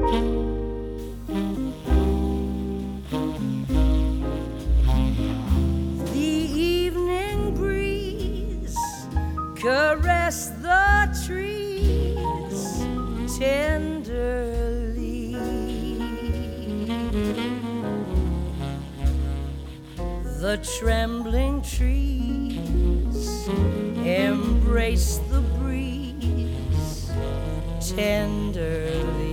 Caress the trees tenderly. The trembling trees embrace the breeze tenderly.